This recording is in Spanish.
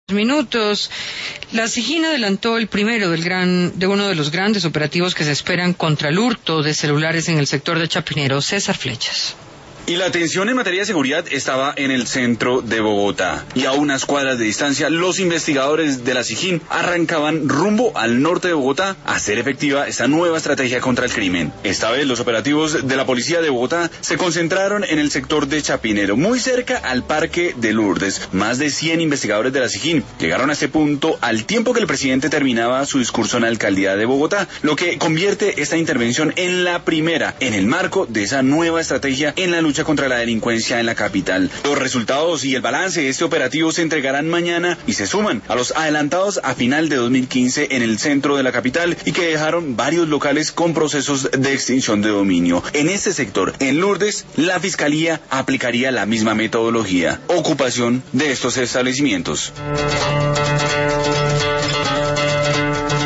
Minutos. La SIJIN adelantó el primero de uno de los grandes operativos que se esperan contra el hurto de celulares en el sector de Chapinero. César Flechas. Y la atención en materia de seguridad estaba en el centro de Bogotá. Y a unas cuadras de distancia, los investigadores de la SIJIN arrancaban rumbo al norte de Bogotá a hacer efectiva esta nueva estrategia contra el crimen. Esta vez los operativos de la policía de Bogotá se concentraron en el sector de Chapinero, muy cerca al Parque de Lourdes. Más de 100 investigadores de la SIJIN llegaron a este punto al tiempo que el presidente terminaba su discurso en la alcaldía de Bogotá, lo que convierte esta intervención en la primera en el marco de esa nueva estrategia en la lucha contra la delincuencia en la capital. Los resultados y el balance de este operativo se entregarán mañana y se suman a los adelantados a final de 2015 en el centro de la capital y que dejaron varios locales con procesos de extinción de dominio. En este sector, en Lourdes, la Fiscalía aplicaría la misma metodología: ocupación de estos establecimientos.